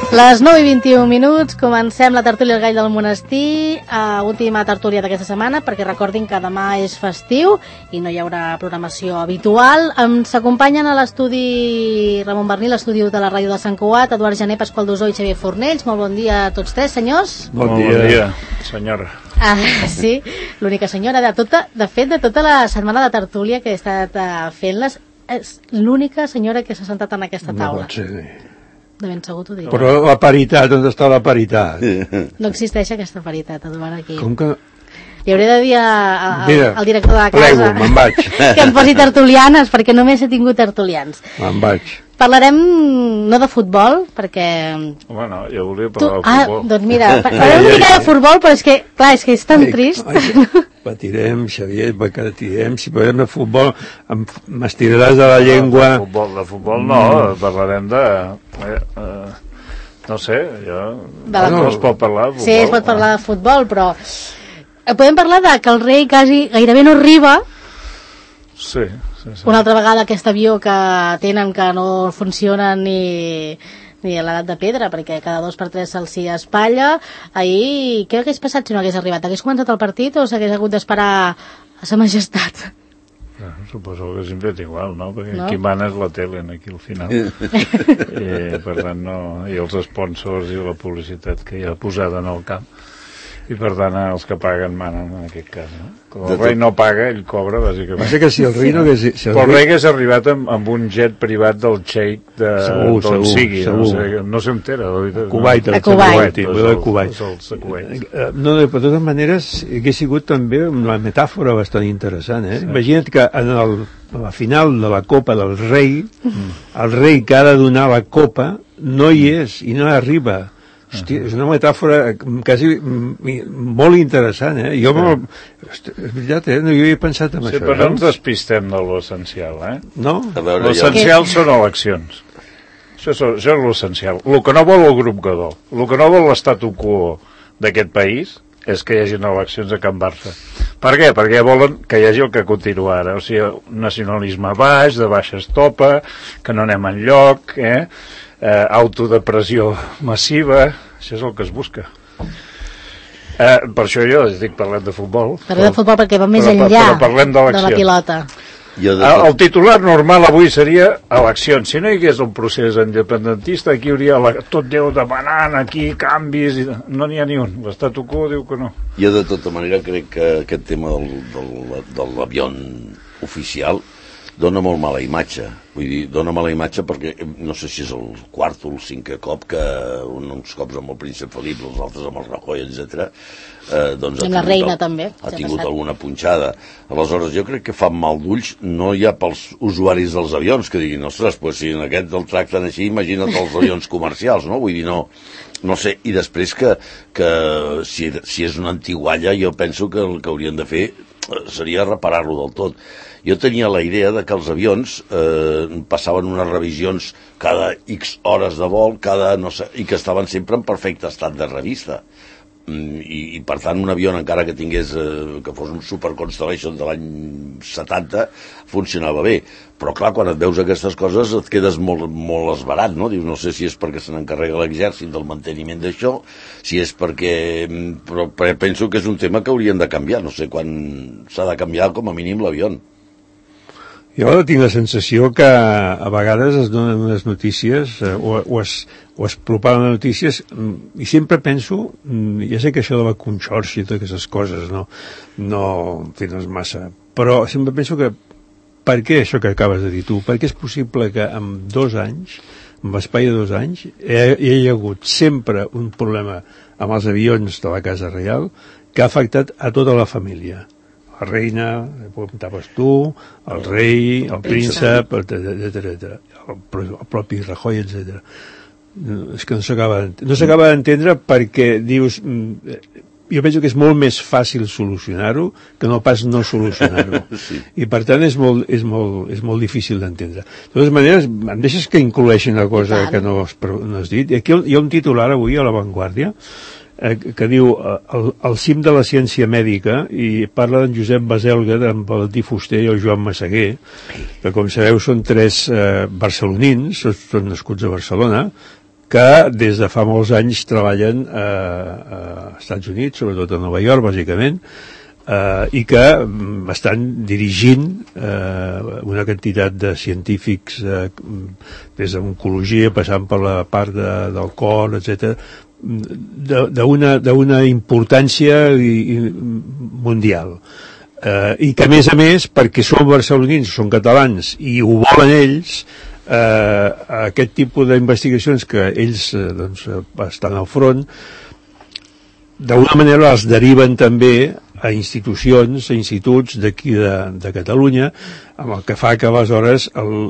Les 9:21, comencem la tertúlia al Gall del Monestir, última tertúlia d'aquesta setmana, perquè recordin que demà és festiu i no hi haurà programació habitual. Ens acompanyen a l'estudi Ramon Bernil, l'estudi de la ràdio de Sant Cugat, Eduard Jané, Pasqual Dusó i Xavier Fornells. Molt bon dia a tots tres, senyors. Bon dia, senyora. Sí, l'única senyora de tota la setmana de tertúlia que he estat fent-les, és l'única senyora que s'ha sentat en aquesta taula. No pot ser. De ben segur t'ho dic. Però la paritat, on està la paritat? No existeix aquesta paritat, Eduard, aquí. Com que... Li hauré de dir al director de la casa plego, me'n vaig. que em posi tertulianes, perquè només he tingut tertulians. Me'n vaig. Parlarem no de futbol, perquè... Home, no, jo volia parlar de futbol. Doncs mira, parlarem una mica de futbol, però és que, clar, és tan trist. Patirem, Xavier, patirem, si parlem de futbol, m'estiraràs de la llengua... De futbol no, parlarem de... no sé, no es pot parlar de futbol. Sí, es pot parlar de futbol, però... Podem parlar de que el rei gairebé no arriba. Sí. Una altra vegada aquest avió que tenen que no funciona ni a l'edat de pedra, perquè cada 2 per 3 se'ls espatlla. Ahir, què hagués passat si no hagués arribat? Hagués començat el partit o s'hagués hagut d'esperar a sa majestat? Suposo que sempre és igual, no? Perquè qui mana és la tele, aquí al final. I, per tant, no... I els sponsors i la publicitat que hi ha posada en el camp. I per tant els que paguen manen en aquest cas, no? Com el rei no paga, ell cobra bàsicament. Passa que si el rei no hagués... Però el rei hagués arribat amb un jet privat del xeic d'on sigui, no s'entera. Kuwait. No, de totes maneres hagués sigut també una metàfora bastant interessant, eh? Imagina't que a la final de la Copa del Rei, el rei que ha de donar la copa no hi és i no arriba. Hòstia, és una metàfora quasi molt interessant, eh? Jo, és veritat, no hi havia pensat en això. Sí, però no ens despistem de l'essencial, eh? No? L'essencial són eleccions. Això és l'essencial. El que no vol el grup Godó, el que no vol l'estatu quo d'aquest país és que hi hagi eleccions a Can Barça. Per què? Perquè volen que hi hagi el que continua ara, o sigui, nacionalisme baix, de baixa estopa, que no anem enlloc, autodepressió massiva, això és el que es busca. Per això jo estic parlant de futbol. Parlem de futbol perquè va més enllà de la pilota. El titular normal avui seria eleccions. Si no hi hagués un procés independentista, aquí hauria tot Déu demanant aquí canvis, no n'hi ha ni un. L'estatu quo diu que no. Jo de tota manera crec que aquest tema de l'avió oficial dona molt mala imatge. Vull dir, dona mala imatge perquè no sé si és el quart o el 5è cop que uns cops amb el príncep Felip, els altres amb el Rajoy, etc. Doncs amb la reina també ha tingut alguna punxada. Aleshores jo crec que fan mal d'ulls no ja pels usuaris dels avions que diguin, ostres, pues si en aquest el tracten així, imagina't els avions comercials, no? Vull dir, no sé, i després que si és una antigualla jo penso que el que haurien de fer seria reparar-lo del tot. Jo tenia la idea de que els avions passaven unes revisions cada X hores de vol, i que estaven sempre en perfecte estat de revista. I per tant un avió encara que tingués que fos un Super Constellation de l'any 70 funcionava bé, però clar, quan et veus aquestes coses et quedes molt esbarat, no? Dius, no sé si és perquè se n'encarrega l'exèrcit del manteniment d'això, si és perquè... però penso que és un tema que haurien de canviar, no sé quan s'ha de canviar com a mínim l'avió. Jo tinc la sensació que a vegades es donen unes notícies o es propaguen notícies i sempre penso, ja sé que això de la conxorxa i totes aquestes coses no és massa, però sempre penso que per què això que acabes de dir tu? Perquè és possible que en 2 anys, en l'espai de 2 anys, hi hagi hagut sempre un problema amb els avions de la Casa Reial que ha afectat a tota la família. La reina, ho comentaves tu, el rei, el príncep, etc. El propi Rajoy, etc. És que no s'acaba d'entendre perquè dius... Jo penso que és molt més fàcil solucionar-ho que no pas no solucionar-ho. Sí. I per tant és molt difícil d'entendre. De totes maneres, em deixes que incloeixi una cosa que no has dit? Aquí hi ha un titular avui a La Vanguardia que diu el cim de la ciència mèdica i parla d'en Josep Baselga, d'en Valentí Fuster i el Joan Massaguer, que com sabeu són 3 barcelonins, són nascuts a Barcelona, que des de fa molts anys treballen a Estats Units, sobretot a Nova York, bàsicament, i que estan dirigint una quantitat de científics des d'oncologia, passant per la part del cor, etc., d'una importància mundial. I que, a més, perquè són barcelonins, són catalans, i ho volen ells, aquest tipus d'investigacions que ells estan al front, d'alguna manera els deriven també a institucions, a instituts d'aquí de Catalunya, amb el que fa que aleshores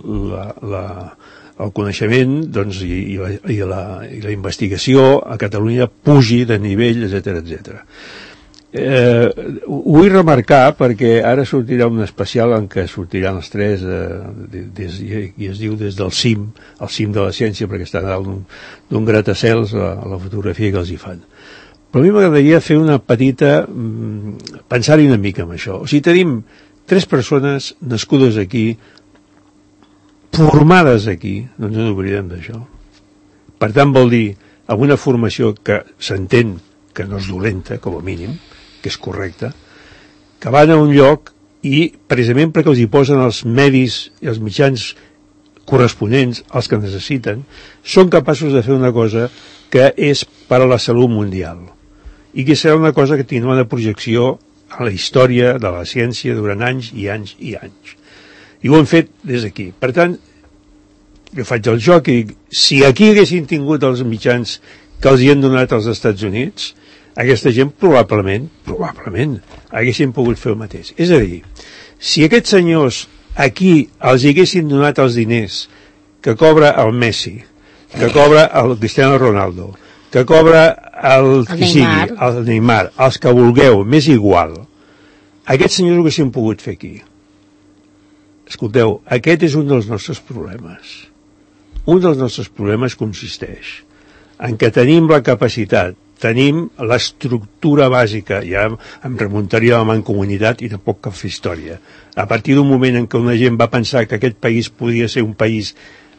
el coneixement i la investigació a Catalunya pugi de nivell, etc. Ho vull remarcar perquè ara sortirà un especial en què sortiran els tres i es diu des del cim, el cim de la ciència, perquè està dalt d'un gratacels a la fotografia que els hi fan. Però a mi m'agradaria fer una petita pensar-hi una mica amb això. O sigui, tenim 3 persones nascudes aquí, formades aquí, no ens n'oblidem d'això. Per tant, vol dir amb una formació que s'entén que no és dolenta, com a mínim, que és correcta, que van a un lloc i, precisament perquè els hi posen els medis i els mitjans corresponents, els que necessiten, són capaços de fer una cosa que és per a la salut mundial i que serà una cosa que tindrà una projecció a la història de la ciència durant anys i anys i anys. I ho hem fet des d'aquí. Per tant, jo faig el joc i dic, si aquí haguessin tingut els mitjans que els hi han donat als Estats Units, aquesta gent probablement haguessin pogut fer el mateix. És a dir, si aquests senyors aquí els hi haguessin donat els diners que cobra el Messi, que cobra el Cristiano Ronaldo, que cobra el Neymar, els que vulgueu, m'és igual, aquests senyors ho haguessin pogut fer aquí. Escolteu, aquest és un dels nostres problemes. Un dels nostres problemes consisteix en què tenim la capacitat, tenim l'estructura bàsica, ja em remuntaria a la mancomunitat i tampoc cal fer història. A partir d'un moment en què una gent va pensar que aquest país podia ser un país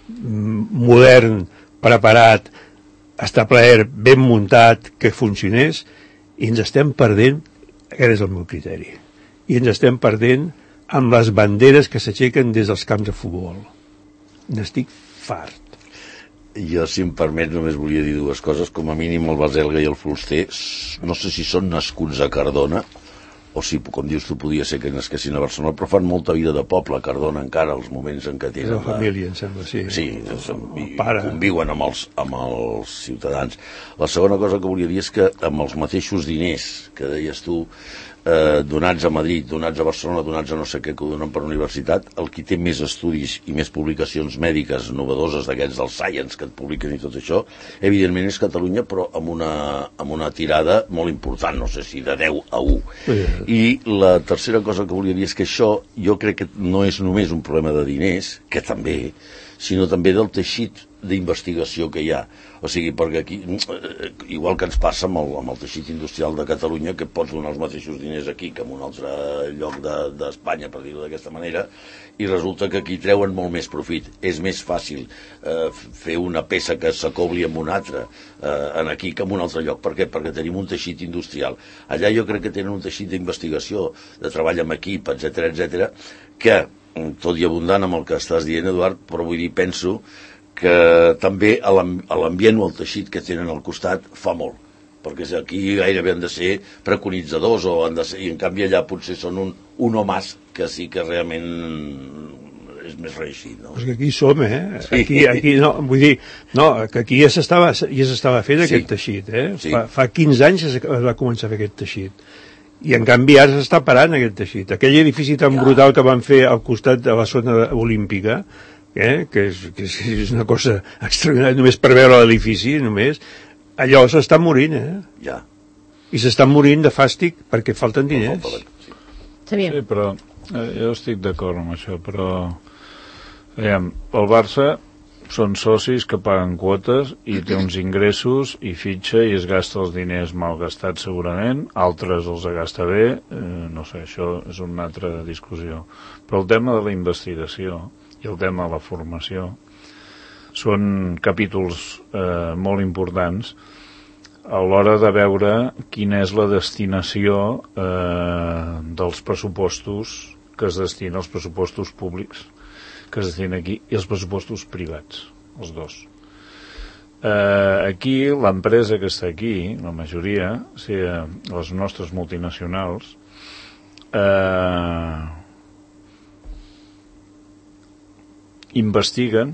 modern, preparat, establert, ben muntat, que funcionés, i ens estem perdent, aquest és el meu criteri, i ens estem perdent amb les banderes que s'aixequen des dels camps de futbol. N'estic fart. Jo, si em permet, només volia dir 2 coses. Com a mínim, el Baselga i el Fuster, no sé si són nascuts a Cardona, o si, com dius tu, podia ser que nasquessin a Barcelona, però fan molta vida de poble a Cardona encara, els moments en què tenen... La família, em sembla, sí. Sí, conviuen amb els ciutadans. La segona cosa que volia dir és que amb els mateixos diners que deies tu, donats a Madrid, donats a Barcelona, donats a no sé què, que ho donen per universitat, el qui té més estudis i més publicacions mèdiques novedoses d'aquests del Science que et publiquen i tot això, evidentment és Catalunya, però amb una tirada molt important, no sé si de 10 a 1. I la tercera cosa que volia dir és que això jo crec que no és només un problema de diners, que també, sinó també del teixit d'investigació que hi ha. O sigui, perquè aquí, igual que ens passa amb el teixit industrial de Catalunya, que pots donar els mateixos diners aquí que en un altre lloc d'Espanya, per dir-ho d'aquesta manera, i resulta que aquí treuen molt més profit. És més fàcil fer una peça que s'acobli amb una altra aquí que en un altre lloc. Per què? Perquè tenim un teixit industrial. Allà jo crec que tenen un teixit d'investigació, de treball amb equip, etc., que, tot i abundant amb el que estàs dient, Eduard, però vull dir, penso que també a l'ambient o al teixit que tenen al costat fa molt, perquè aquí gairebé han de ser preconitzadors o han de ser, i en canvi allà potser són un o més que sí que realment és més reeixit, no? Pues que aquí som, Sí. Aquí no, vull dir, no, que aquí ja s'estava fent aquest teixit, Sí. Fa 15 anys es va començar a fer aquest teixit. I en canvi ara s'està parant aquest teixit. Aquell edifici tan brutal que van fer al costat de la zona olímpica, que és una cosa extraordinària, només per veure l'edifici, només, allò s'està morint, Ja. I s'estan morint de fàstic perquè falten diners. Sí, però jo estic d'acord amb això, però veiem, el Barça són socis que paguen quotes i té uns ingressos i fitxa i es gasta els diners mal gastats segurament, altres els gasta bé, no sé, això és una altra discussió. Però el tema de la investigació i el tema de la formació, són capítols molt importants a l'hora de veure quina és la destinació dels pressupostos que es destina, els pressupostos públics que es destinen aquí i els pressupostos privats, els dos. Aquí, l'empresa que està aquí, la majoria, o sigui, les nostres multinacionals, investiguen,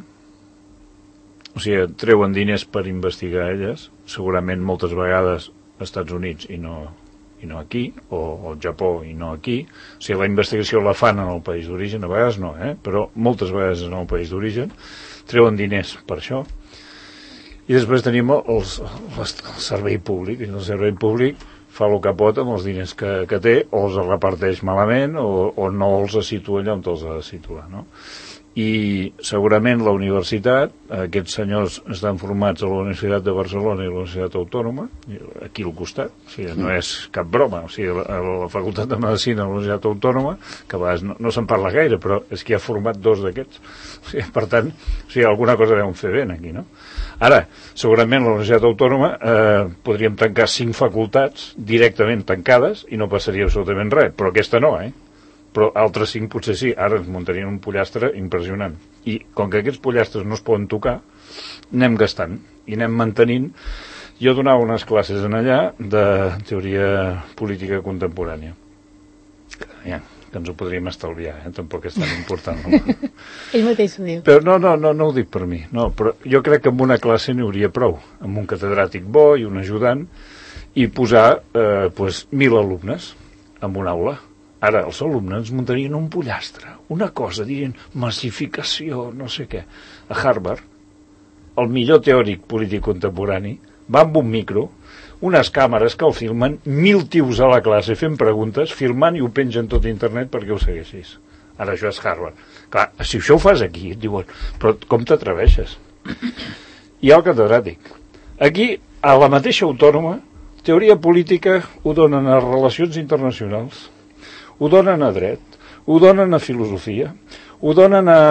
o sigui, treuen diners per investigar elles, segurament moltes vegades als Estats Units i no aquí, o al Japó i no aquí, o sigui, la investigació la fan en el país d'origen, a vegades no, però moltes vegades en el país d'origen, treuen diners per això, i després tenim el servei públic, i el servei públic fa el que pot amb els diners que té, o els reparteix malament, o no els situa allà on els ha de situar, no? I segurament la universitat, aquests senyors estan formats a la Universitat de Barcelona i la Universitat Autònoma, aquí al costat, o sigui, no és cap broma, o sigui, la Facultat de Medicina de la Universitat Autònoma, que a vegades no se'n parla gaire, però és que ha format dos d'aquests, o sigui, per tant, o sigui, alguna cosa deuen fer ben aquí, no? Ara, segurament la Universitat Autònoma podríem tancar 5 facultats directament tancades i no passaria absolutament res, però aquesta no, però altres 5 potser sí, ara ens muntarien un pollastre impressionant. I com que aquests pollastres no es poden tocar, anem gastant i anem mantenint. Jo donava unes classes en allà de teoria política contemporània. Ja, que ens ho podríem estalviar, tampoc és tan important. No? Ell mateix ho diu. Però no ho dic per mi, no, però jo crec que amb una classe n'hi hauria prou, amb un catedràtic bo i un ajudant, i posar 1.000 alumnes en una aula. Ara, els alumnes muntarien un pollastre, una cosa, dirien massificació, no sé què. A Harvard, el millor teòric polític contemporani, va amb un micro, unes càmeres que el filmen, 1.000 tios a la classe fent preguntes, filmant i ho pengen tot a internet perquè ho segueixis. Ara, això és Harvard. Clar, si això ho fas aquí, et diuen, però com t'atreveixes? Hi ha el catedràtic. Aquí, a la mateixa autònoma, teoria política ho donen a relacions internacionals, ho donen a dret, ho donen a filosofia, ho donen a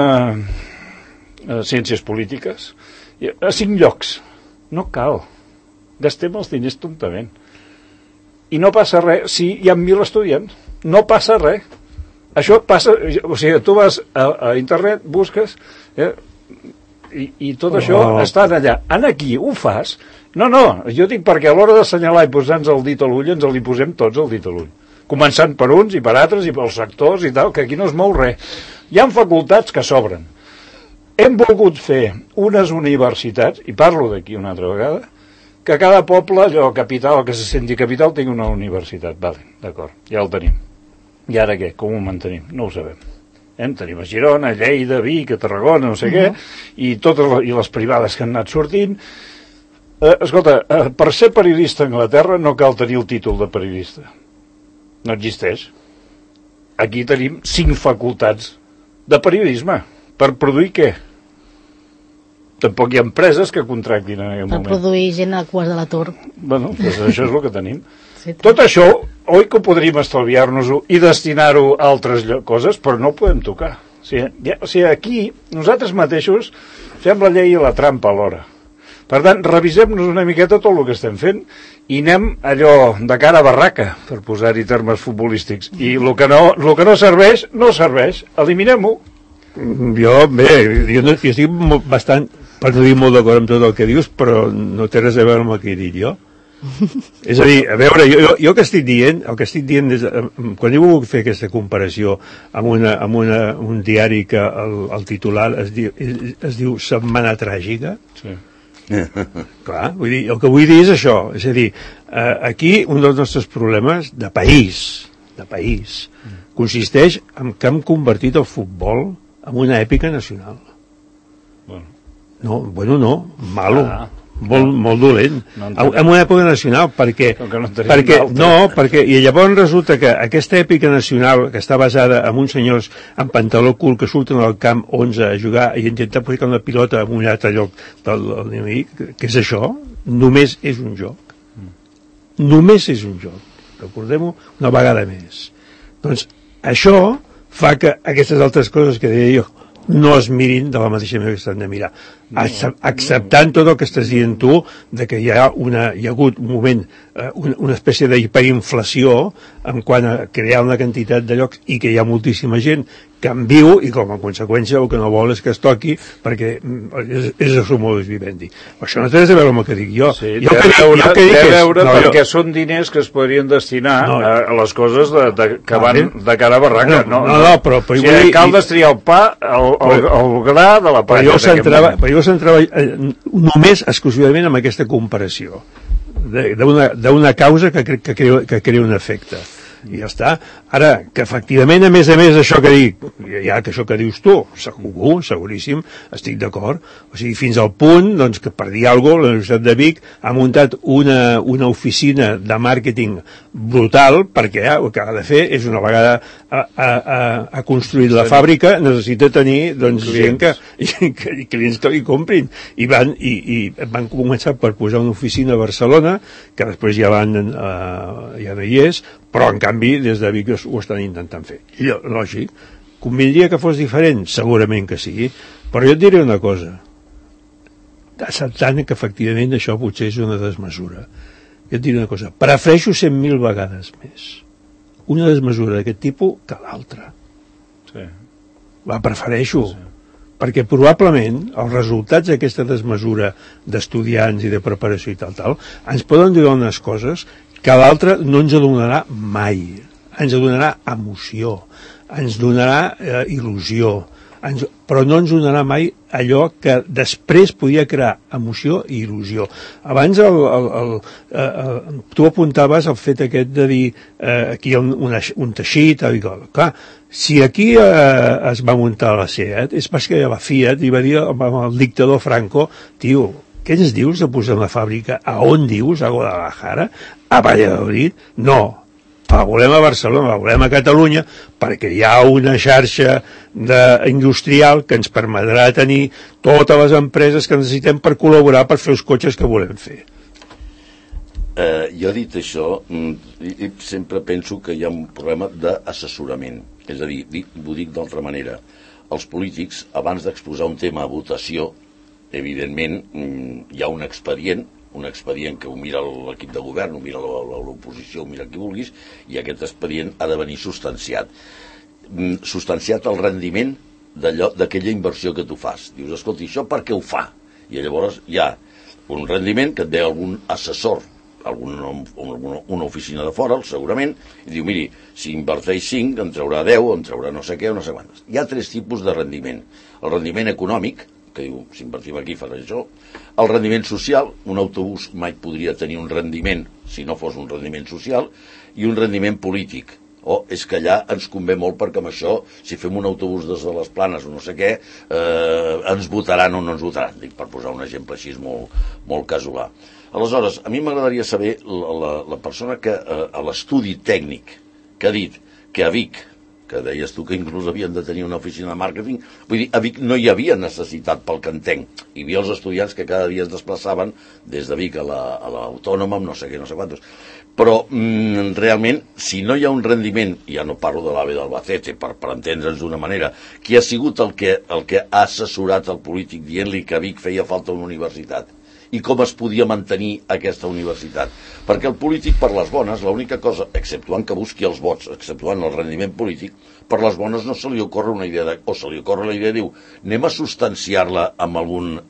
ciències polítiques, a 5 llocs. No cal. Gastem els diners tontament. I no passa res si hi ha 1.000 estudiants. No passa res. Això passa, o sigui, tu vas a internet, busques, i tot això està allà. Aquí ho fas? No, jo dic perquè a l'hora d'assenyalar i posar-nos el dit a l'ull, ens li posem tots el dit a l'ull. Començant per uns i per altres i pels sectors i tal, que aquí no es mou res. Hi ha facultats que s'obren. Hem volgut fer unes universitats, i parlo d'aquí una altra vegada, que cada poble, allò capital, que se senti capital, tingui una universitat. Vale, d'acord, ja el tenim. I ara què? Com ho mantenim? No ho sabem. Tenim a Girona, a Lleida, a Vic, a Tarragona, no sé què, i les privades que han anat sortint. Escolta, per ser periodista a Anglaterra no cal tenir el títol de periodista. No existeix. Aquí tenim 5 facultats de periodisme. Per produir què? Tampoc hi ha empreses que contractin en aquest moment. Per produir gent a cues de l'atur. Bueno, doncs això és el que tenim. Sí, tot això, oi que podríem estalviar-nos-ho i destinar-ho a altres coses, però no ho podem tocar. O sigui, aquí, nosaltres mateixos, fem la llei i la trampa alhora. Per tant, revisem-nos una miqueta tot el que estem fent i anem allò de cara a barraca, per posar-hi termes futbolístics. I el que no serveix, no serveix. Eliminem-ho. Jo estic bastant, per no dir molt d'acord amb tot el que dius, però no té res a veure amb el que he dit jo. És a dir, a veure, jo el que estic dient quan he volgut fer aquesta comparació amb un diari que el titular es diu Setmana Tràgica, sí. Clar, el que vull dir és això, és a dir, aquí un dels nostres problemes de país consisteix en que hem convertit el futbol en una èpica nacional. Malo, molt dolent, en una època nacional, perquè i llavors resulta que aquesta èpica nacional que està basada en uns senyors amb pantaló curt que surten al camp 11 a jugar i intentar posar una pilota en un altre lloc del enemic, que és això, només és un joc. Només és un joc. Recordem-ho una vegada més. Doncs això fa que aquestes altres coses que deia jo, no es mirin de la mateixa manera que s'han de mirar. Acceptant tot el que estàs dient tu, de que hi ha hagut un moment, una espècie d'hiperinflació en quant a crear una quantitat de llocs i que hi ha moltíssima gent que en viu i com a conseqüència el que no vol és que es toqui perquè és el seu modus vivendi. Això no té res a veure amb el que dic jo. Sí, té a veure perquè són diners que es podrien destinar a les coses que van de cara a barraca. No, però cal destriar el pa, el gra de la palla. Però jo centrava només exclusivament amb aquesta comparació d'una causa que crea un efecte. I ja està. Ara, que efectivament, a més això que dic, ja que això que dius tu, segur, seguríssim, estic d'acord. O sigui, fins al punt, doncs, que per dir alguna cosa, la Universitat de Vic ha muntat una oficina de màrqueting brutal, perquè el que ha de fer és, una vegada ha construït la fàbrica, necessita tenir, doncs, gent clients que li comprin. I van començar per posar una oficina a Barcelona, que després ja no hi és, però en canvi des de Vic ho estan intentant fer. Lògic, convindria que fos diferent? Segurament que sí, però jo et diré una cosa, acceptant que efectivament això potser és una desmesura. Jo et diré una cosa, prefereixo 100.000 vegades més una desmesura d'aquest tipus que l'altra. Sí. La prefereixo, perquè probablement els resultats d'aquesta desmesura d'estudiants i de preparació i tal, ens poden donar unes coses que l'altre no ens donarà mai. Ens donarà emoció, ens donarà il·lusió, però no ens donarà mai allò que després podia crear emoció i il·lusió. Abans tu apuntaves el fet aquest de dir aquí hi ha un teixit, clar, si aquí es va muntar la SEAT és perquè la Fiat li va dir al dictador Franco, tio, què ens dius de posar una fàbrica? A on dius? A Guadalajara? A Valladolid? No. La volem a Barcelona, la volem a Catalunya, perquè hi ha una xarxa industrial que ens permetrà tenir totes les empreses que necessitem per col·laborar per fer els cotxes que volem fer. Jo dit això, sempre penso que hi ha un problema d'assessorament. És a dir, ho dic d'altra manera, els polítics, abans d'exposar un tema a votació, evidentment hi ha un expedient que ho mira l'equip de govern, ho mira l'oposició, ho mira qui vulguis, i aquest expedient ha de venir substanciat el rendiment d'aquella inversió que tu fas. Dius, escolta, això per què ho fa? I llavors hi ha un rendiment que et ve algun assessor, una oficina de fora, segurament, i diu, miri, si inverteix 5, en traurà 10, en traurà no sé què, o no sé quantes. Hi ha 3 tipus de rendiment. El rendiment econòmic, que diu, si invertim aquí farà això. El rendiment social, un autobús mai podria tenir un rendiment si no fos un rendiment social, i un rendiment polític. És que allà ens convé molt perquè amb això, si fem un autobús des de les Planes o no sé què, ens votaran o no ens votaran, dic, per posar un exemple així molt casolà. Aleshores, a mi m'agradaria saber la persona que a l'estudi tècnic que ha dit que a Vic, que deies tu que inclús havien de tenir una oficina de màrqueting, vull dir, a Vic no hi havia necessitat pel que entenc. Hi havia els estudiants que cada dia es desplaçaven des de Vic a l'Autònoma, amb no sé què, no sé quantos. Però realment, si no hi ha un rendiment, ja no parlo de l'AVE d'Albacete, per entendre'ns d'una manera, qui ha sigut el que ha assessorat el polític dient-li que a Vic feia falta una universitat? I com es podia mantenir aquesta universitat? Perquè el polític, per les bones, l'única cosa, exceptuant que busqui els vots, exceptuant el rendiment polític, per les bones no se li ocorre una idea, o se li ocorre la idea, diu, anem a substanciar-la amb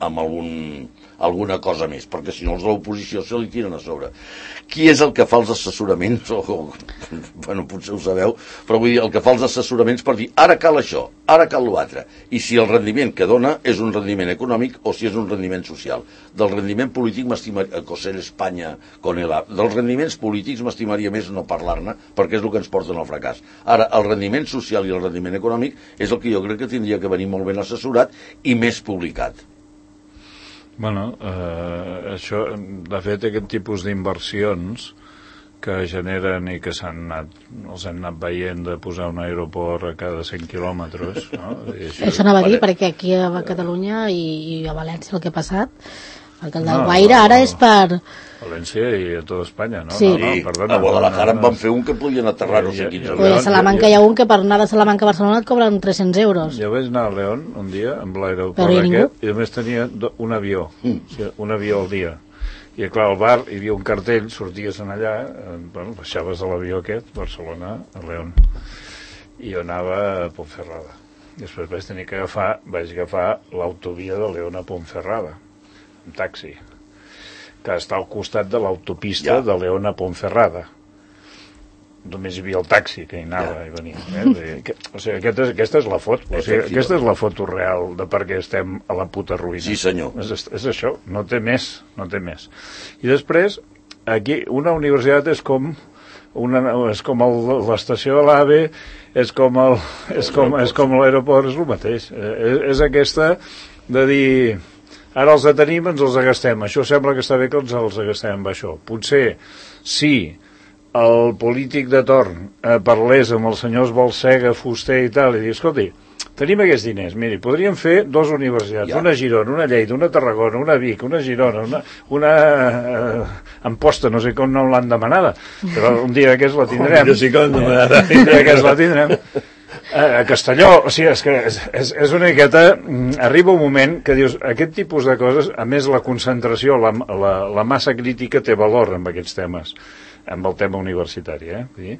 alguna cosa més, perquè si no els de l'oposició se li tiren a sobre. Qui és el que fa els assessoraments? Bueno, potser ho sabeu, però vull dir, el que fa els assessoraments per dir, ara cal això, ara cal l'altre, i si el rendiment que dona és un rendiment econòmic o si és un rendiment social. Del rendiment polític m'estimaria, coser Espanya con el AP, dels rendiments polítics m'estimaria més no parlar-ne, perquè és el que ens porten al fracàs. Ara, el rendiment social i el rendiment econòmic és el que jo crec que tindria que venir molt ben assessorat i més publicat. Bueno, això, de fet, aquest tipus d'inversions que generen i que els han anat veient de posar un aeroport a cada 100 quilòmetres, no? Això anava a dir, perquè aquí a Catalunya i a València el que ha passat El d'Alguaire ara és per... València i a tota Espanya, no? Sí. I a Guadalajara en van fer un que podien aterrar no sé quins O a Salamanca hi ha un que per anar de Salamanca a Barcelona et cobren 300 euros. Jo vaig anar a León un dia amb l'aeroport Però hi ha ningú? aquest i a més tenia un avió, o sigui, un avió al dia. I clar, al bar hi havia un cartell, sorties en allà, bueno, baixaves a l'avió aquest, Barcelona, a León. I jo anava a Ponferrada. Després vaig agafar l'autovia de León a Ponferrada, en taxi, que està al costat de l'autopista de León a Ponferrada. Només hi havia el taxi que hi anava i venia. O sigui, aquesta és la foto. O sigui, aquesta és la foto real de per què estem a la puta ruïna. Sí, senyor. És això, no té més. I després, aquí, una universitat és com l'estació de l'AVE, és com l'aeroport, és el mateix. És aquesta de dir... Ara els tenim, ens els agastem. Això sembla que està bé que ens els agastem amb això. Potser, si el polític de torn parlés amb els senyors Balsega, Fuster i tal, i dir, escolti, tenim aquests diners, miri, podríem fer 2 universitats, una a Girona, una a Lleida, una a Tarragona, una a Vic, una a Girona, una Amposta, no sé com no l'han demanada, però un dia d'aquests la tindrem. Un dia d'aquests la tindrem. A Castelló, o sigui, és que és una miqueta... Arriba un moment que dius, aquest tipus de coses, a més la concentració, la massa crítica té valor amb aquests temes, amb el tema universitari,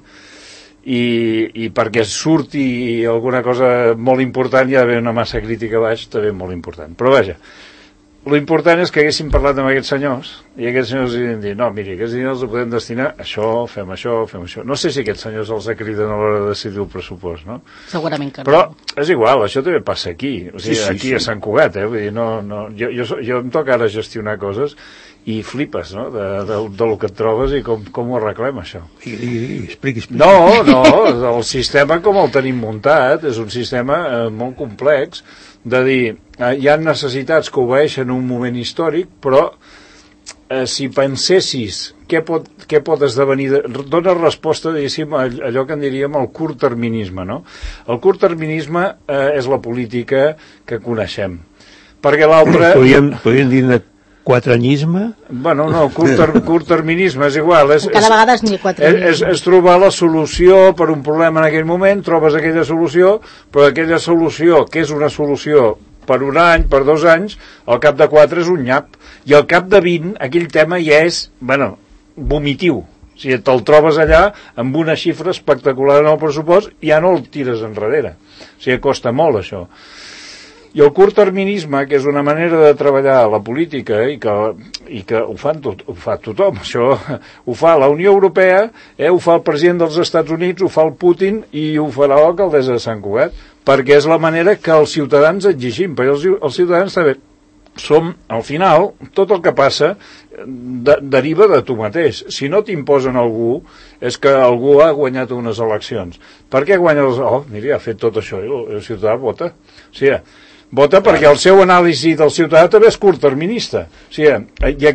I perquè surti alguna cosa molt important hi ha d'haver una massa crítica baix, també molt important. Però vaja, l'important és que haguéssim parlat amb aquests senyors i aquests senyors havien dit, no, miri, aquests diners els podem destinar a això, fem això. No sé si aquests senyors els criden a l'hora de decidir el pressupost, no? Segurament que no. Però és igual, això també passa aquí, o sigui, aquí a Sant Cugat, Vull dir, jo em toca ara gestionar coses i flipes, no?, del que et trobes i com ho arreglem, això. Expliqui. No, el sistema com el tenim muntat és un sistema molt complex de dir, hi ha necessitats que obeeixen un moment històric, però si pensessis què pot esdevenir, dona resposta, diguéssim, a allò que en diríem el curtterminisme, no? El curtterminisme és la política que coneixem. Perquè l'altre... Podríem dir quatrenyisme? Bueno, no, curtterminisme és igual. Cada vegada és ni quatrenyisme. És trobar la solució per un problema en aquell moment, trobes aquella solució, però aquella solució, que és una solució per un any, per 2 anys, al cap de 4 és un nyap. I al cap de 20, aquell tema ja és, vomitiu. O sigui, te'l trobes allà amb una xifra espectacular en el pressupost i ja no el tires enrere. O sigui, costa molt, això. I el curtterminisme, que és una manera de treballar a la política i que ho fa tothom, això ho fa la Unió Europea, ho fa el president dels Estats Units, ho fa el Putin i ho farà l'alcaldessa de Sant Cugat, perquè és la manera que els ciutadans exigim, perquè els ciutadans també som, al final, tot el que passa deriva de tu mateix. Si no t'imposen algú, és que algú ha guanyat unes eleccions. Per què guanya les... mira, ha fet tot això, i el ciutadà vota. O sigui, vota perquè el seu anàlisi del ciutadà també és curtterminista. O sigui,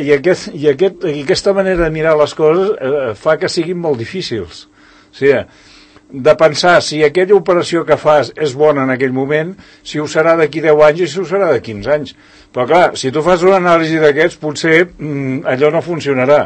aquesta manera de mirar les coses fa que siguin molt difícils. O sigui, de pensar si aquella operació que fas és bona en aquell moment, si ho serà d'aquí 10 anys i si ho serà de 15 anys. Però clar, si tu fas una anàlisi d'aquests, potser allò no funcionarà.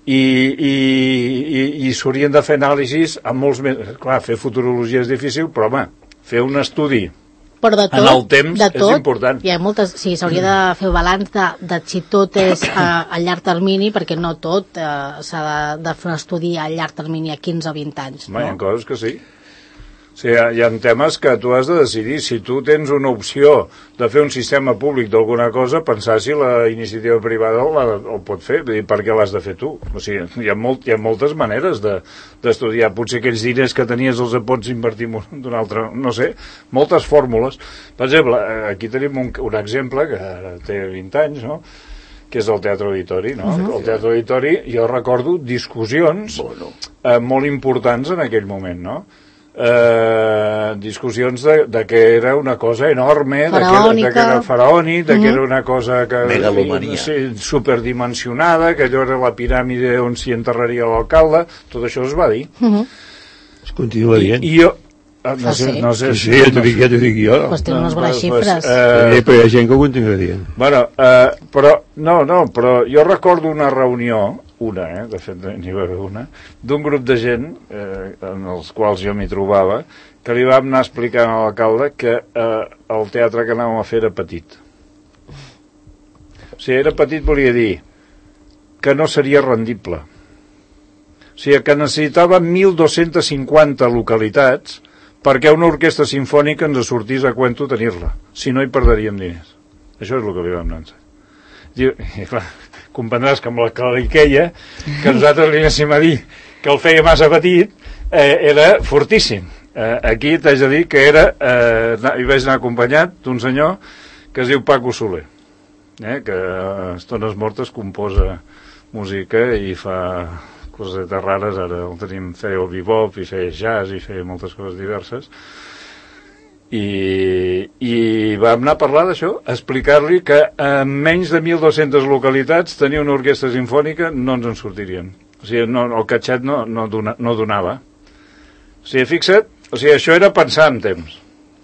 I s'haurien de fer anàlisis amb molts més... Clar, fer futurologia és difícil, però home, fer un estudi però de tot, en el temps és important. Hi ha moltes, sí, s'hauria de fer balanç de si tot és a llarg termini, perquè no tot s'ha de fer un estudi a llarg termini a 15 o 20 anys. Hi ha coses que sí. O sigui, hi ha temes que tu has de decidir. Si tu tens una opció de fer un sistema públic d'alguna cosa, pensar si la iniciativa privada el pot fer, per què l'has de fer tu? O sigui, hi ha moltes maneres d'estudiar. Potser aquells diners que tenies els pots invertir d'una altra, no sé, moltes fórmules. Per exemple, aquí tenim un exemple que té 20 anys, no?, que és el Teatre Auditori, no? El Teatre Auditori, jo recordo discussions molt importants en aquell moment, no? Discussions de que era una cosa enorme, de que era faraònic, de que era una cosa superdimensionada, que allò era la piràmide on s'hi enterraria l'alcalde, tot això es va dir. Es continua dient. No sé. Sí, ja t'ho dic jo. Pues té unes bones xifres. Però hi ha gent que ho continua dient. Bueno, però jo recordo una reunió, de fet n'hi va haver una, d'un grup de gent, en els quals jo m'hi trobava, que li vam anar explicant a l'alcalde que el teatre que anàvem a fer era petit. O sigui, era petit volia dir que no seria rendible. O sigui, que necessitava 1.250 localitats perquè una orquestra sinfònica ens sortís a cuento tenir-la. Si no, hi perderíem diners. Això és el que li vam anar. I clar, comprendràs que amb la que li queia, que nosaltres li anéssim a dir que el feia massa petit, era fortíssim. Aquí t'haig de dir que hi vaig anar acompanyat d'un senyor que es diu Paco Soler, que a estones mortes composa música i fa cosetes rares. Ara el tenim, feia el bebop i feia jazz i feia moltes coses diverses, i vam anar a parlar d'això, a explicar-li que en menys de 1.200 localitats tenir una orquestra sinfònica no ens en sortirien. O sigui, el catxet no donava. O sigui, fixa't, això era pensar en temps.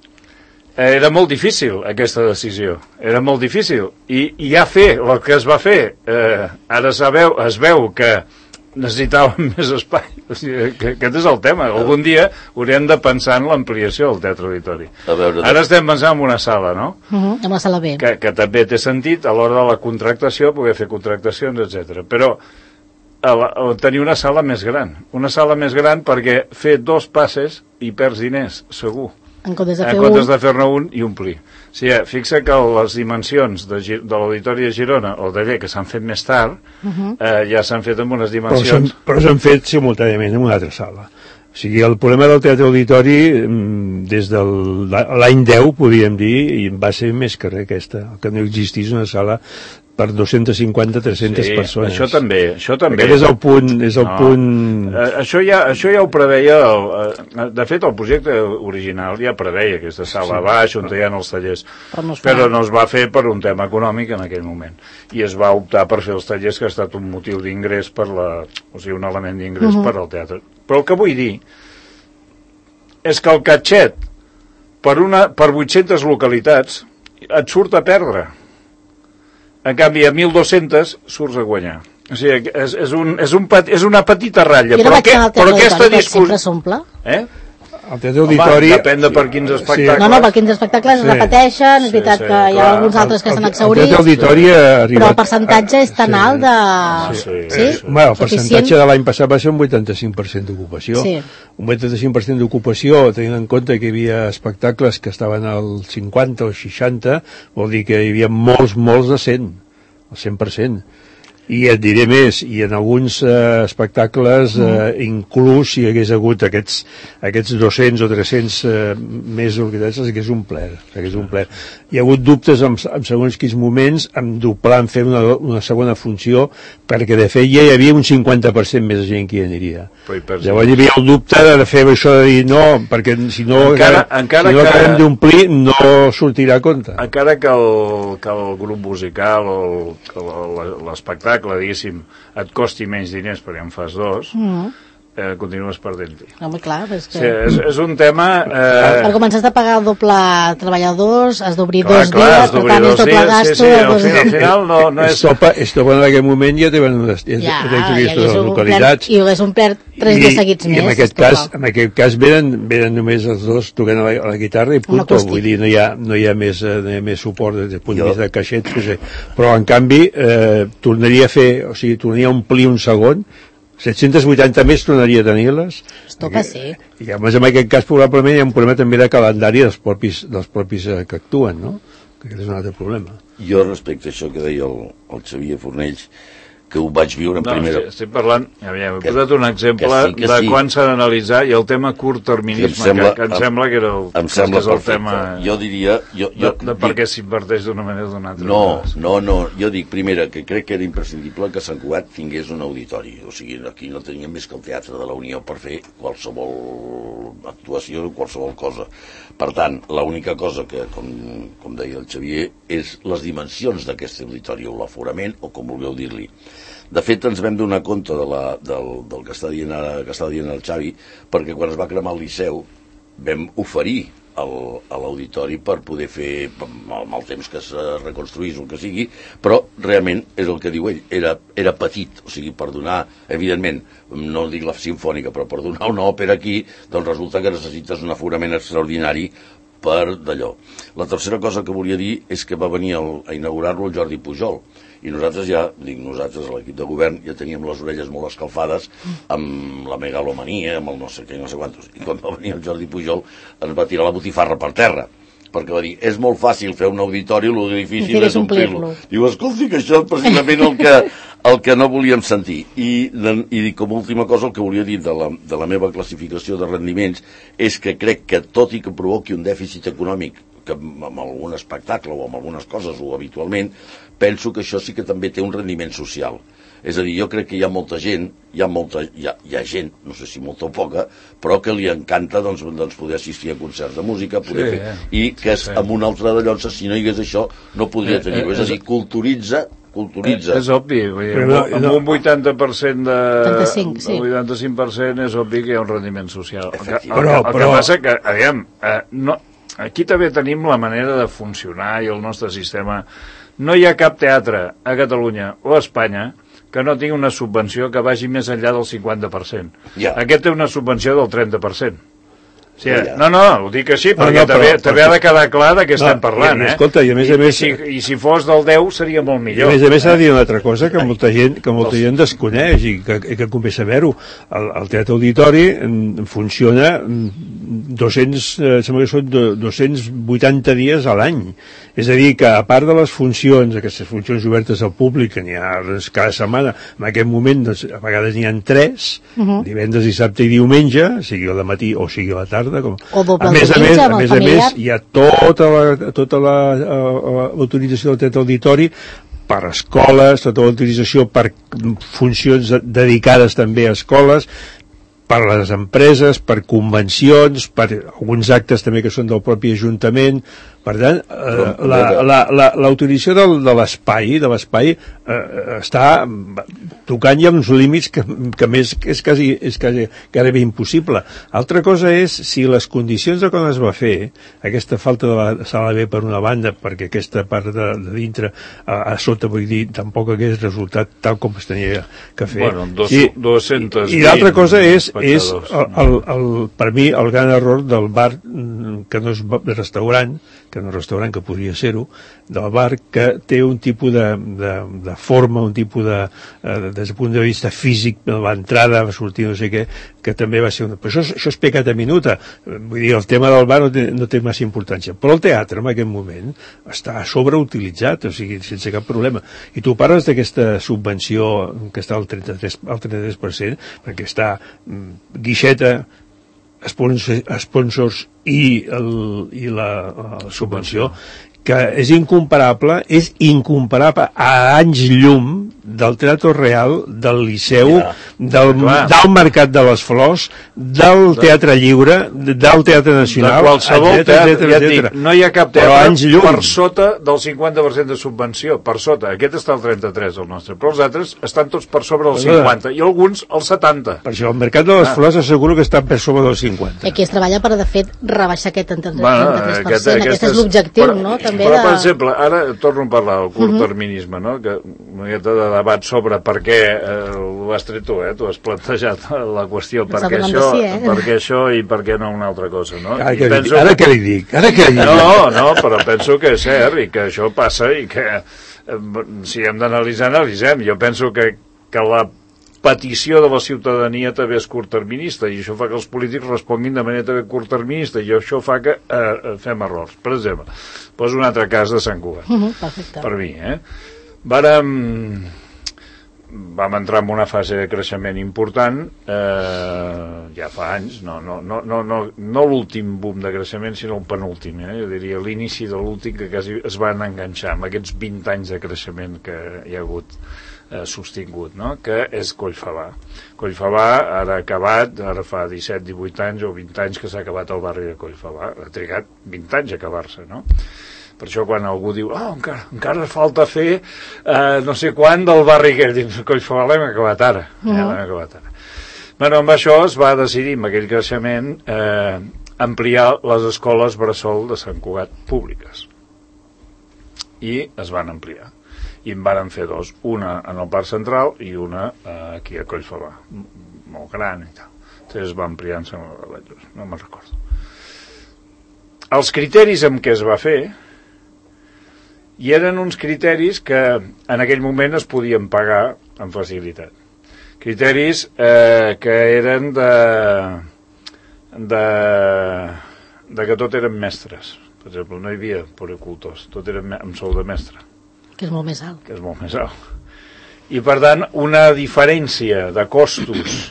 Era molt difícil aquesta decisió, era molt difícil, i ja fer el que es va fer, ara es veu que necessitàvem més espai. O sigui, aquest és el tema. Algun dia haurem de pensar en l'ampliació del Teatre Auditori. Ara estem pensant en una sala, no? En la sala B. Que també té sentit a l'hora de la contractació, poder fer contractacions, etc. Però tenir una sala més gran. Una sala més gran perquè fer 2 passes hi perds diners, segur. En comptes de fer-ne un i omplir. O sigui, fixa que les dimensions de l'Auditori de Girona o d'allà, que s'han fet més tard, ja s'han fet amb unes dimensions... Però s'han fet simultàniament en una altra sala. O sigui, el problema del Teatre Auditori, des de l'any 10, podríem dir, va ser més que res aquesta, que no existís una sala per 250-300 persones. Això també. Aquest és el punt... Això ja ho preveia... De fet, el projecte original ja preveia aquesta sala baix, on hi ha els tallers. Però no es va fer per un tema econòmic en aquell moment. I es va optar per fer els tallers, que ha estat un motiu d'ingrés o sigui, un element d'ingrés per al teatre. Però el que vull dir és que el catxet per 800 localitats et surt a perdre. En canvi, a 1.200 surts a guanyar. O sigui, és una petita ratlla. Jo no vaig anar al Teatre Auditori, que sempre s'omple. El Teatre Auditori... Depèn de per quins espectacles. No, per quins espectacles es repeteixen, és veritat que hi ha alguns altres que s'han exhaurit, però el percentatge és tan alt de... Sí? El percentatge de l'any passat va ser un 85% d'ocupació. Un 85% d'ocupació, tenint en compte que hi havia espectacles que estaven al 50 o 60, vol dir que hi havia molts de 100, el 100%. I et diré més, i en alguns espectacles inclús si hi hagués hagut aquests 200 o 300 més organitzats, hagués omplert. Hi ha hagut dubtes en segons quins moments en doblar, en fer una segona funció, perquè de fet ja hi havia un 50% més de gent que hi aniria. Llavors hi havia el dubte de fer això de dir no, perquè si no acabem d'omplir no sortirà a compte. Encara que el grup musical o l'espectacle, diguéssim, et costi menys diners perquè en fas 2, continues perdent-hi. Home, clar, és un tema... Per començar has de pagar el doble treballadors, has d'obrir 2 dies, per tant és doble gasto... Al final no és... Esto en aquell moment ja tenen unes localitats. I hagués omplert 3 dies seguits més. I en aquest cas venen només els dos tocant a la guitarra i punto. Vull dir, no hi ha més suport des del punt de vista de caixet, però en canvi tornaria a fer, o sigui, tornaria a omplir un segon, 780 més tornaria a tenir-les. I a més en aquest cas probablement hi ha un problema també de calendari dels propis que actuen, no? Que aquest és un altre problema. Jo respecte a això que deia el Xavier Fornells, que ho vaig viure en primera... Estic parlant, he posat un exemple de quan s'ha d'analitzar i el tema curt-terminisme, que em sembla que és el tema... Jo diria... De per què s'inverteix d'una manera o d'una altra. No, jo dic, primera, que crec que era imprescindible que Sant Cugat tingués un auditori. O sigui, aquí no teníem més que el Teatre de la Unió per fer qualsevol actuació o qualsevol cosa. Per tant, l'única cosa que, com deia el Xavier, és les dimensions d'aquest auditori, o l'aforament, o com vulgueu dir-li. De fet, ens vam donar compte del que està dient el Xavi, perquè quan es va cremar el Liceu, vam oferir a l'auditori per poder fer amb el temps que es reconstruís el que sigui, però realment és el que diu ell, era petit, o sigui, per donar, evidentment, no dic la simfònica, però per donar una òpera aquí, doncs resulta que necessites un aforament extraordinari per d'allò. La tercera cosa que volia dir és que va venir a inaugurar-lo el Jordi Pujol, i nosaltres nosaltres, l'equip de govern, ja teníem les orelles molt escalfades amb la megalomania, amb el no sé què, no sé quantos. I quan va venir el Jordi Pujol ens va tirar la botifarra per terra, perquè va dir, és molt fàcil fer un auditori, el difícil és omplir-lo. Diu, escolti, que això és precisament el que no volíem sentir. I com a última cosa, el que volia dir de la meva classificació de rendiments és que crec que tot i que provoqui un dèficit econòmic, que amb algun espectacle o amb algunes coses o habitualment, penso que això sí que també té un rendiment social. És a dir, jo crec que hi ha molta gent, hi ha gent, no sé si molta o poca, però que li encanta doncs, poder assistir a concerts de música, poder fer, i que amb un altre de Llonsa, si no hi hagués això, no podria tenir-ho. És a dir, culturitza. És obvi, amb un 80% de... 85% és obvi que hi ha un rendiment social. El que passa que, aviam, aquí també tenim la manera de funcionar i el nostre sistema. No hi ha cap teatre a Catalunya o a Espanya que no tingui una subvenció que vagi més enllà del 50%. Aquest té una subvenció del 30%. Sí, no, ho dic així perquè també ha de quedar clar de què estem parlant. Escolta, i a més a més... I si fos del 10 seria molt millor. I a més s'ha de dir una altra cosa que molta gent desconeix i que convé saber-ho. El Teatre Auditori funciona 280 dies a l'any. És a dir, que a part de les funcions, aquestes funcions obertes al públic, que n'hi ha cada setmana, en aquest moment a vegades n'hi ha 3, divendres, dissabte i diumenge, sigui al matí o sigui a la tarda. A més a més, hi ha tota l'autorització del Teatre Auditori per escoles, tota l'autorització per funcions dedicades també a escoles, per les empreses, per convencions, per alguns actes també que són del propi Ajuntament. Per tant, l'autorització de l'espai està tocant ja uns límits que més és quasi gairebé impossible. Altra cosa és si les condicions de quan es va fer, aquesta falta de la sala B per una banda, perquè aquesta part de dintre a sota, vull dir, tampoc hagués resultat tal com es tenia que fer. Bueno, 220. I l'altra cosa és per mi el gran error del bar, que no és restaurant, que que podria ser-ho, del bar, que té un tipus de forma, un tipus des del punt de vista físic, l'entrada, va sortir no sé què, que també va ser però això és pecat a minuta. Vull dir, el tema del bar no té massa importància. Però el teatre, en aquest moment, està sobreutilitzat, o sigui, sense cap problema. I tu parles d'aquesta subvenció que està al 33%, perquè està guixeta, sponsors i la subvenció, que és incomparable a anys llum del Teatre Real, del Liceu, del Mercat de les Flors, del Teatre Lliure, del Teatre Nacional, de qualsevol teatre, ja et dic, no hi ha cap teatre per sota del 50% de subvenció, per sota. Aquest està al 33, el nostre, però els altres estan tots per sobre del 50, i alguns al 70. Per això, el Mercat de les Flors asseguro que està per sobre del 50. I aquí es treballa per, de fet, rebaixar aquest 33%. Aquest és l'objectiu, no? Però, per exemple, ara torno a parlar del curtterminisme, no? Que una miqueta de debat sobre per què ho has tret tu, tu has plantejat la qüestió, per què això i per què no una altra cosa, no? Ara què li dic? No, però penso que és cert i que això passa i que si hem d'analitzar, analitzem. Jo penso que la petició de la ciutadania també és curtterminista i això fa que els polítics responguin de manera també curtterminista i això fa que fem errors. Per exemple, poso un altre cas de Sant Cugat, per mi, vam entrar en una fase de creixement important ja fa anys, no l'últim boom de creixement sinó el penúltim, jo diria l'inici de l'últim, que quasi es van enganxar amb aquests 20 anys de creixement que hi ha hagut sostingut, no? Que és Collfabà. Collfabà ara ha acabat, ara fa 17-18 anys o 20 anys que s'ha acabat el barri de Collfabà. Ha trigat 20 anys a acabar-se, no? Per això quan algú diu encara falta fer no sé quant del barri que diu Collfabà l'hem acabat ara. L'hem acabat ara. Bueno, amb això es va decidir, amb aquell creixement, ampliar les escoles bressol de Sant Cugat públiques. I es van ampliar. I en varen fer dos, una en el Parc Central i una aquí a Collfabà, molt gran i tal. Entonces es va ampliar, no me'n recordo. Els criteris amb què es va fer i eren uns criteris que en aquell moment es podien pagar amb facilitat. Criteris que eren de que tot eren mestres. Per exemple, no hi havia puericultors, tot era amb sou de mestre. Que és molt més alt. Que és molt més alt. I, per tant, una diferència de costos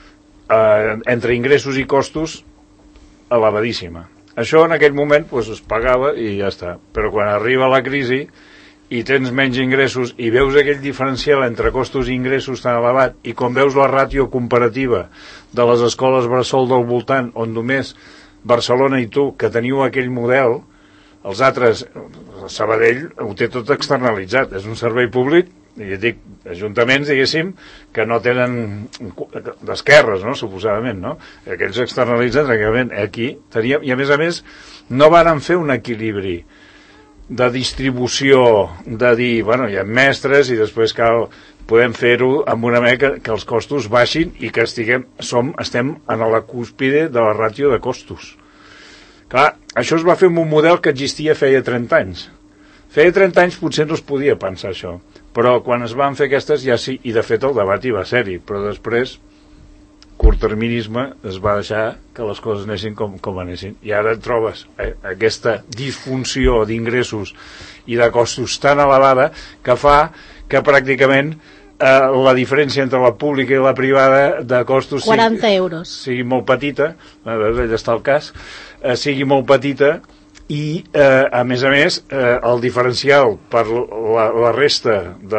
entre ingressos i costos elevadíssima. Això en aquell moment pues, es pagava i ja està. Però quan arriba la crisi i tens menys ingressos i veus aquell diferencial entre costos i ingressos tan elevat i com veus la ràtio comparativa de les escoles bressol del voltant on només Barcelona i tu, que teniu aquell model, els altres, Sabadell ho té tot externalitzat, és un servei públic, i dic, ajuntaments, diguéssim, que no tenen d'esquerres, no?, suposadament, no? Aquells externalitzats, aquí teníem, i a més, no varen fer un equilibri de distribució, de dir, bueno, hi ha mestres i després podem fer-ho amb una manera que els costos baixin i que estem a la cúspide de la ràtio de costos. Clar, això es va fer amb un model que existia feia 30 anys. Feia 30 anys potser no es podia pensar això, però quan es van fer aquestes ja sí, i de fet el debat hi va ser-hi, però després curtterminisme es va deixar que les coses anessin com anessin. I ara et trobes aquesta disfunció d'ingressos i de costos tan elevada que fa que pràcticament la diferència entre la pública i la privada de costos 40 euros sigui molt petita, allà està el cas, sigui molt petita i a més el diferencial per la resta de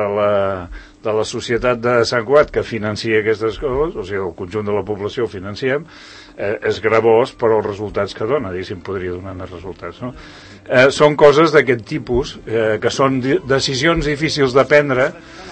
la societat de Sant Cugat que financia aquestes coses, o sigui el conjunt de la població ho financiem, és gravós per als resultats que dona, diguéssim, podria donar més resultats, no? Són coses d'aquest tipus que són decisions difícils de prendre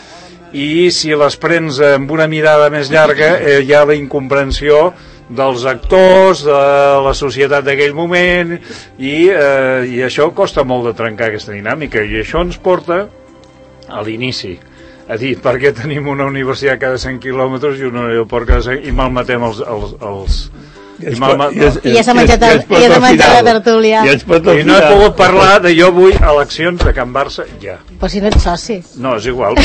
i si les prens amb una mirada més llarga hi ha la incomprensió dels actors, de la societat d'aquell moment i això costa molt de trencar aquesta dinàmica i això ens porta a l'inici a dir per què tenim una universitat cada 100 quilòmetres i un aeroport cada 100 i malmetem els i ja s'ha menjat la tertúlia i no he pogut parlar de jo vull eleccions de Can Barça ja. Però si no ets soci no, és igual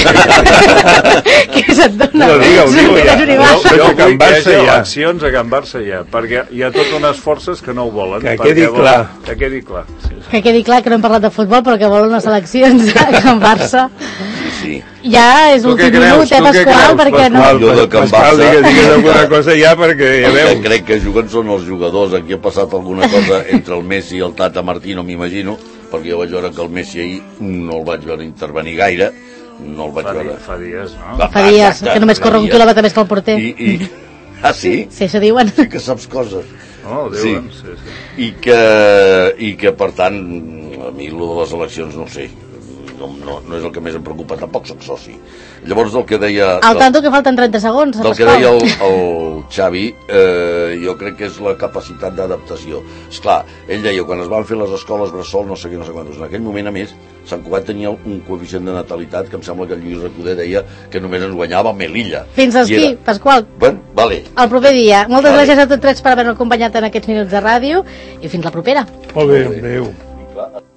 què se't dona? Digue-ho ja jo vull que hi hagi eleccions a Can Barça ja perquè hi ha totes unes forces que no ho volen que quedi clar que quedi clar que no hem parlat de futbol però que volen unes eleccions a Can Barça sí. Ja és l'últim minut, Pasqual, perquè no... Jo de Can Barça... Digues alguna cosa ja, perquè ja veu... El que crec que juguen són els jugadors. Aquí ha passat alguna cosa entre el Messi i el Tata Martino, m'imagino, perquè jo vaig veure que el Messi ahir no el vaig veure intervenir gaire, no el vaig veure... Fa dies, no? Fa dies, que només corre un quilòmetre més que el porter. Ah, sí? Sí, això diuen. Sí que saps coses. Oh, ho diuen, sí. I que, per tant, a mi el de les eleccions no ho sé. No és el que més em preocupa, tampoc soc soci. Llavors del que deia... Al tanto que falten 30 segons. Del que deia el Xavi, jo crec que és la capacitat d'adaptació. Esclar, ell deia, quan es van fer les escoles bressol, no sé quantos, en aquell moment, a més, Sant Cugat tenia un coeficient de natalitat que em sembla que el Lluís Recoder deia que només ens guanyava Melilla. Fins aquí, Pasqual. Bueno, vale. El proper dia. Moltes gràcies a tots tres per haver-nos acompanyat en aquests minuts de ràdio i fins la propera. Molt bé, adéu.